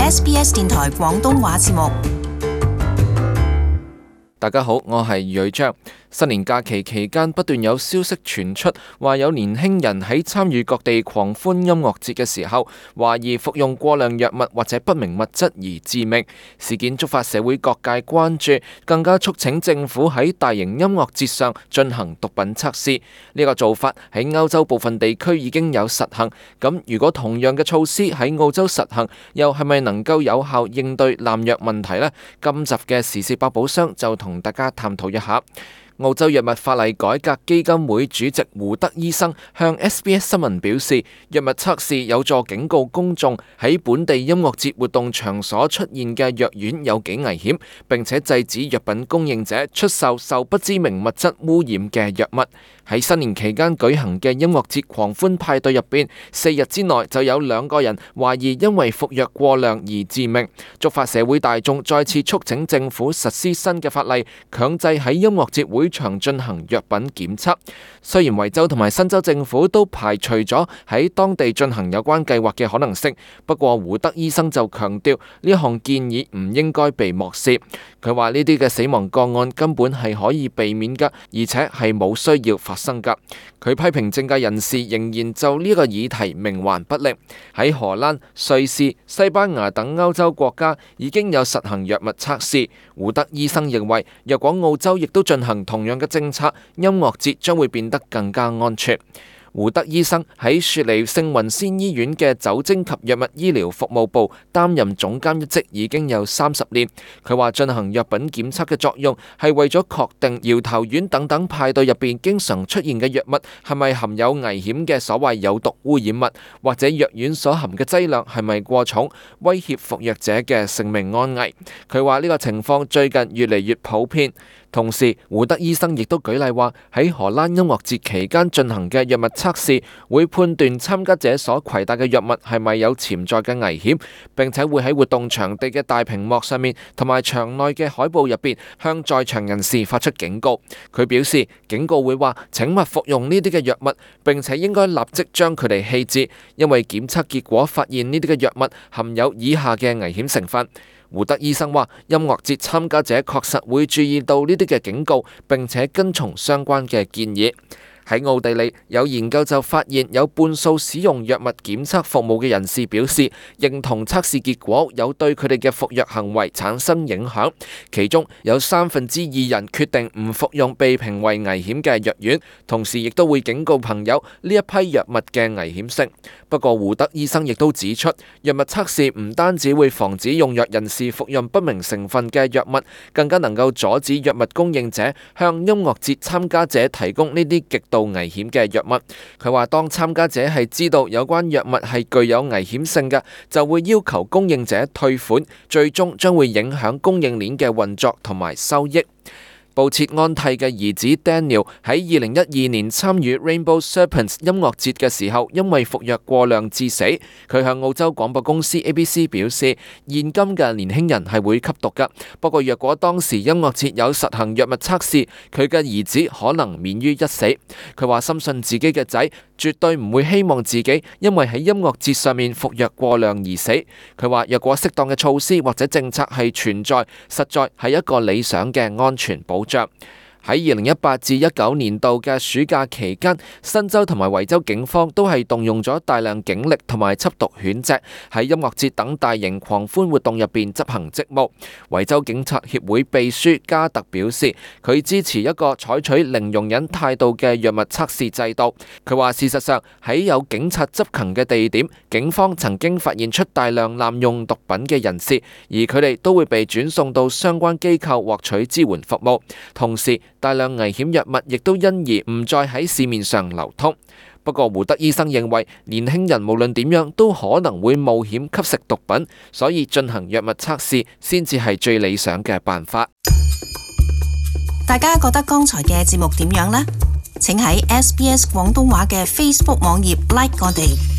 SBS 電台廣東話節目。 大家好，我係余瑞章。新年假期期間不斷有消息傳出，話有年輕人喺參與各地狂歡音樂節嘅時候，懷疑服用過量藥物或者不明物質而致命。事件觸發社會各界關注，更加促請政府喺大型音樂節上進行毒品測試。呢個做法喺歐洲部分地區已經有實行。咁如果同樣嘅措施喺澳洲實行，又係咪能夠有效應對濫藥問題呢？今集嘅時事百寶箱就同大家探討一下。澳洲藥物法例改革基金會主席胡德醫生向 SBS 新聞表示，藥物測試有助警告公眾喺本地音樂節活動場所出現嘅藥丸有幾危險，並且制止藥品供應者出售受不知名物質污染嘅藥物。喺新年期間舉行嘅音樂節狂歡派對入邊，4日之內就有2個人懷疑因為服藥過量而致命，觸發社會大眾再次促請政府實施新嘅法例，強制喺音樂節會場進行藥品檢測。雖然維州同埋新州政府都排除咗喺當地進行有關計劃嘅可能性，不過胡德醫生就強調呢項建議唔應該被漠視。佢話呢啲嘅死亡個案根本係可以避免㗎，而且係冇需要發生㗎。佢批評政界人士仍然就呢個議題冥頑不靈。喺荷蘭、瑞士、西班牙等歐洲國家已經有實行藥物測試。胡德醫生認為，若果澳洲亦都進行同樣嘅政策，音樂節將會變得更加安全。胡德醫生喺雪梨聖雲仙醫院嘅酒精及藥物醫療服務部擔任總監一職已經有30年。佢話進行藥品檢測嘅作用係為咗確定搖頭丸等等派對入邊經常出現嘅藥物係咪含有危險嘅所謂有毒污染物，或者藥丸所含嘅劑量係咪過重，威脅服藥者嘅性命安危。佢話呢個情況最近越嚟越普遍。同時，胡德醫生亦都舉例話，喺荷蘭音樂節期間進行嘅藥物測試，會判斷參加者所攜帶嘅藥物係咪有潛在嘅危險，並且會喺活動場地嘅大屏幕上面同埋場內嘅海報入邊向在場人士發出警告。佢表示，警告會話請勿服用呢啲嘅藥物，並且應該立即將佢哋棄置，因為檢測結果發現呢啲嘅藥物含有以下嘅危險成分。胡德醫生話，音樂節參加者確實會注意到呢啲嘅警告，並且跟從相關嘅建議。喺奧地利有研究就發現，有半數使用藥物檢測服務嘅人士表示認同測試結果有對佢哋嘅服藥行為產生影響，其中有2/3人決定唔服用被評為危險嘅藥丸，同時亦都會警告朋友呢一批藥物嘅危險性。不過胡德醫生亦都指出，藥物測試唔單止會防止用藥人士服用不明成分嘅藥物，更加能夠阻止藥物供應者向音樂節參加者提供呢啲極度危險嘅藥物。佢話當參加者係知道有關藥物係具有危險性嘅，就會要求供應者退款，最終將會影響供應鏈嘅運作同埋收益。布切安蒂嘅兒子 Daniel 喺2012年參與 Rainbow Serpents 音樂節嘅時候，因為服藥過量致死。佢向澳洲廣播公司 ABC 表示，現今嘅年輕人係會吸毒㗎，不過若果當時音樂節有實行藥物測試，佢嘅兒子可能免於一死。佢話深信自己嘅仔絕對唔會希望自己因為喺音樂節上面服藥過量而死。佢話若果適當嘅措施或者政策係存在，實在係一個理想嘅安全保障。喺2018至19年度嘅暑假期間，新州同埋維州警方都係動用咗大量警力同埋緝毒犬隻喺音樂節等大型狂歡活動入邊執行職務。維州警察協會秘書加特表示，佢支持一個採取零容忍態度嘅藥物測試制度。佢話事實上喺有警察執勤嘅地點，警方曾經發現出大量濫用毒品嘅人士，而佢哋都會被轉送到相關機構獲取支援服務。同時，大量危險藥物亦都因而唔再喺市面上流通。不過胡德醫生認為，年輕人無論點樣都可能會冒險吸食毒品，所以進行藥物測試先至係最理想嘅辦法。 大家覺得剛才嘅節目點樣呢？請喺 SBS 廣東話嘅 Facebook 網頁 like 我哋。